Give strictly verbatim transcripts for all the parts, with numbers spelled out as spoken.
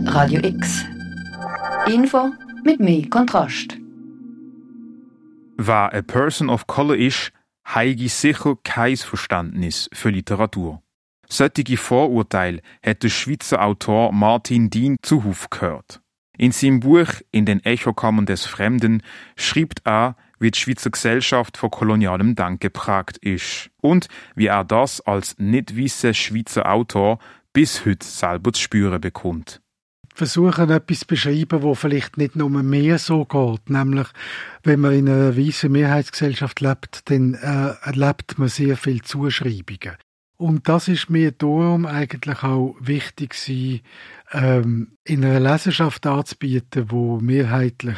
Radio X. Info mit mehr Kontrast. Wer eine Person of Color ist, habe sicher kein Verständnis für Literatur. Solche Vorurteile hat der Schweizer Autor Martin Dien zuhauf gehört. In seinem Buch «In den Echokammern des Fremden» schreibt er, wie die Schweizer Gesellschaft von kolonialem Denken geprägt ist und wie er das als nicht weißer Schweizer Autor bis heute selber zu spüren bekommt. Versuchen, etwas zu beschreiben, wo vielleicht nicht nur mehr so geht. Nämlich, wenn man in einer weißen Mehrheitsgesellschaft lebt, dann äh, erlebt man sehr viele Zuschreibungen. Und das ist mir darum eigentlich auch wichtig gewesen, ähm, in einer Leserschaft anzubieten, die mehrheitlich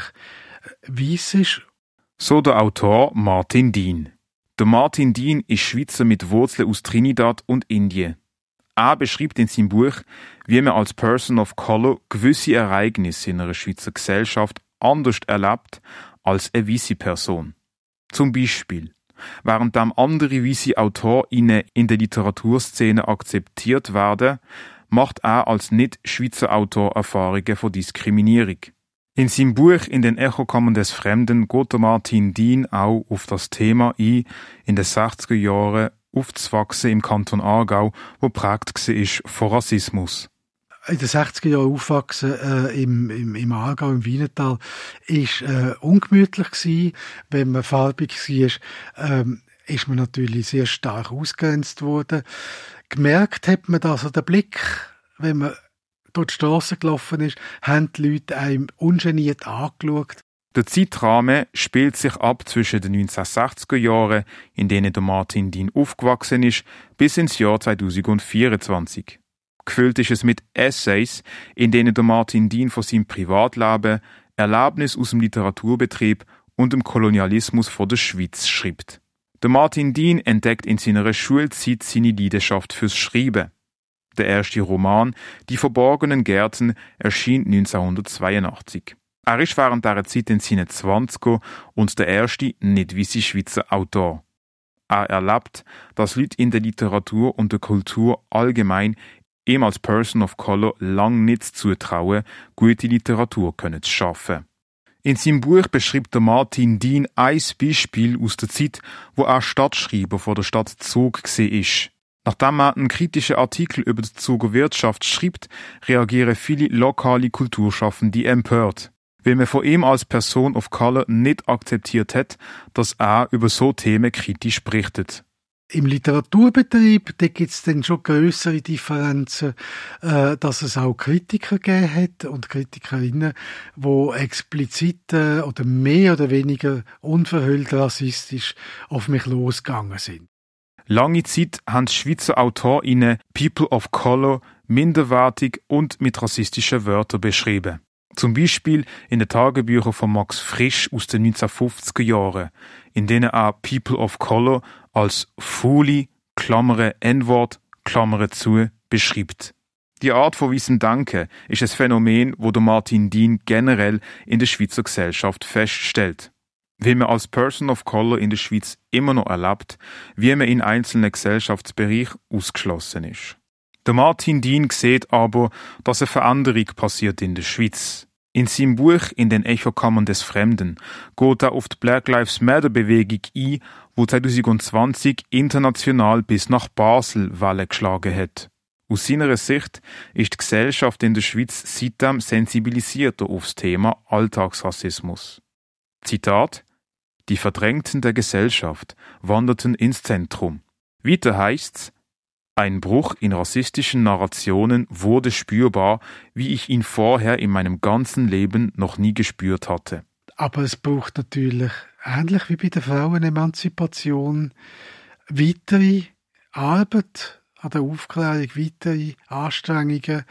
weiss ist. So der Autor Martin Dien. Der Martin Dien ist Schweizer mit Wurzeln aus Trinidad und Indien. Er beschreibt in seinem Buch, wie man als Person of Color gewisse Ereignisse in einer Schweizer Gesellschaft anders erlebt als eine weisse Person. Zum Beispiel, während andere weisse AutorInnen in der Literaturszene akzeptiert werden, macht er als nicht-Schweizer Autor Erfahrungen von Diskriminierung. In seinem Buch «In den Echokammern des Fremden» geht Martin Dien auch auf das Thema ein, in den sechziger Jahren aufzuwachsen im Kanton Aargau, wo geprägt war von Rassismus. In den sechziger Jahren aufwachsen äh, im, im, im Aargau, im Wienertal, ist äh, ungemütlich gewesen. Wenn man farbig war, ähm, ist man natürlich sehr stark ausgegrenzt worden. Gemerkt hat man das an den Blick, wenn man durch die Strasse gelaufen ist, haben die Leute einem ungeniert angeschaut. Der Zeitrahmen spielt sich ab zwischen den neunzehnhundertsechziger Jahren, in denen der Martin Dien aufgewachsen ist, bis ins Jahr zweitausendvierundzwanzig. Gefüllt ist es mit Essays, in denen der Martin Dien von seinem Privatleben, Erlebnis aus dem Literaturbetrieb und dem Kolonialismus von der Schweiz schreibt. Der Martin Dien entdeckt in seiner Schulzeit seine Leidenschaft fürs Schreiben. Der erste Roman «Die verborgenen Gärten» erschien neunzehnhundertzweiundachtzig. Er ist während dieser Zeit in seinen Zwanzigern und der erste nicht-weisse Schweizer Autor. Er erlebt, dass Leute in der Literatur und der Kultur allgemein ihm als Person of Color lang nicht zutrauen, gute Literatur können zu schaffen. In seinem Buch beschreibt der Martin Dien ein Beispiel aus der Zeit, wo er Stadtschreiber von der Stadt Zug war. Nachdem er einen kritischen Artikel über die Zuger Wirtschaft schreibt, reagieren viele lokale Kulturschaffende empört, weil man von ihm als Person of Color nicht akzeptiert hat, dass er über so Themen kritisch berichtet. Im Literaturbetrieb gibt es dann schon grössere Differenzen, äh, dass es auch Kritiker gegeben hat und Kritikerinnen, die explizit äh, oder mehr oder weniger unverhüllt rassistisch auf mich losgegangen sind. Lange Zeit haben die Schweizer AutorInnen People of Color minderwertig und mit rassistischen Wörtern beschrieben. Zum Beispiel in den Tagebüchern von Max Frisch aus den neunzehnhundertfünfziger Jahren, in denen er People of Color als Fuli, Klammere N-Wort, Klammere zu, beschreibt. Die Art von weissem Denken ist ein Phänomen, wo der Martin Dien generell in der Schweizer Gesellschaft feststellt. Wie man als Person of Color in der Schweiz immer noch erlebt, wie man in einzelnen Gesellschaftsbereichen ausgeschlossen ist. Der Martin Dien sieht aber, dass eine Veränderung passiert in der Schweiz. In seinem Buch «In den Echokammern des Fremden» geht er auf die Black Lives Matter Bewegung ein, die zweitausendzwanzig international bis nach Basel Welle geschlagen hat. Aus seiner Sicht ist die Gesellschaft in der Schweiz seitdem sensibilisierter aufs Thema Alltagsrassismus. Zitat: Die Verdrängten der Gesellschaft wanderten ins Zentrum. Weiter heißt's: Ein Bruch in rassistischen Narrationen wurde spürbar, wie ich ihn vorher in meinem ganzen Leben noch nie gespürt hatte. Aber es braucht natürlich, ähnlich wie bei der Frauenemanzipation, weitere Arbeit an der Aufklärung, weitere Anstrengungen,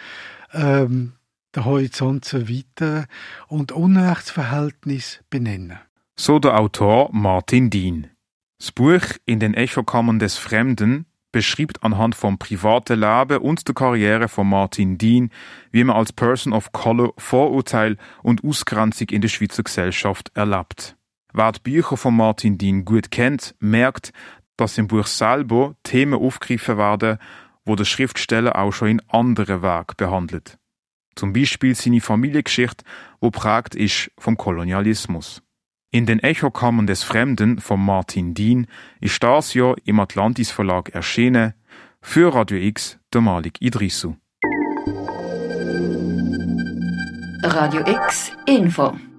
ähm, den Horizont zu erweitern und Unrechtsverhältnisse benennen. So der Autor Martin Dien. Das Buch «In den Echokammern des Fremden» beschreibt anhand vom privaten Leben und der Karriere von Martin Dien, wie man als Person of Color Vorurteil und Ausgrenzung in der Schweizer Gesellschaft erlebt. Wer die Bücher von Martin Dien gut kennt, merkt, dass im Buch selber Themen aufgegriffen werden, wo der Schriftsteller auch schon in anderen Werken behandelt. Zum Beispiel seine Familiengeschichte, wo prägt ist vom Kolonialismus. In den Echokammern des Fremden von Martin Dien ist das Jahr im Atlantis Verlag erschienen. Für Radio X der Malik Idrissou. Radio X Info.